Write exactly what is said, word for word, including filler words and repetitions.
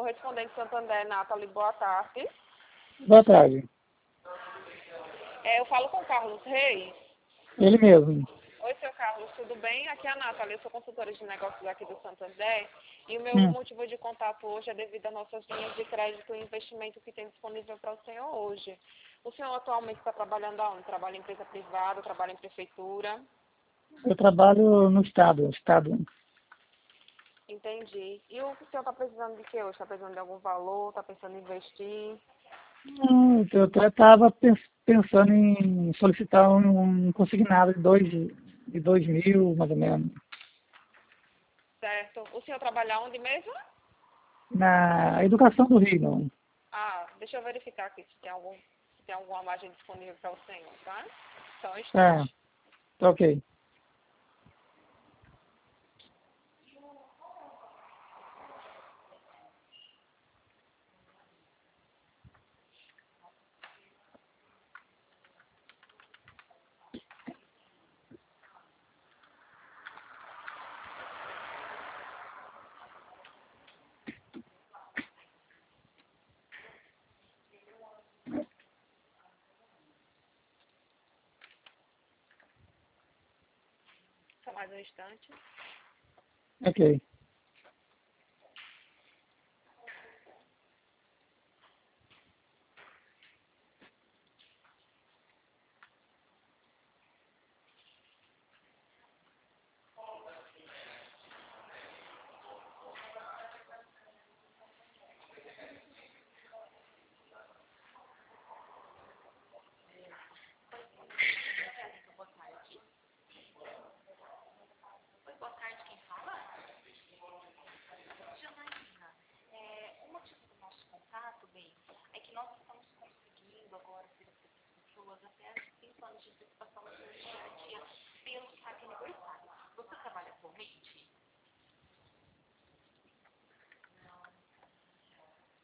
correspondente Santander, Nathalie, boa tarde. Boa tarde. É, eu falo com o Carlos Reis. Ele mesmo. Oi, seu Carlos, tudo bem? Aqui é a Nathalie, eu sou consultora de negócios aqui do Santander e o meu Hum. motivo de contato hoje é devido às nossas linhas de crédito e investimento que tem disponível para o senhor hoje. O senhor atualmente está trabalhando aonde? Trabalha em empresa privada, trabalha em prefeitura? Eu trabalho no Estado. Estado. Entendi. E o senhor está precisando de quê hoje? Está precisando de algum valor? Está pensando em investir? Hum, Eu até estava pensando em solicitar um, um consignado de dois, de dois mil, mais ou menos. Certo. O senhor trabalha onde mesmo? Na educação do Rio, não. Ah, deixa eu verificar aqui se tem, algum, se tem alguma margem disponível para o senhor, tá? Só um Tá, instante. tá ok. Só mais um instante. Ok. Boa tarde, quem fala? Janaína, é, o motivo do nosso contato, bem, é que nós estamos conseguindo agora oferecer para as pessoas até cinco anos de antecipação no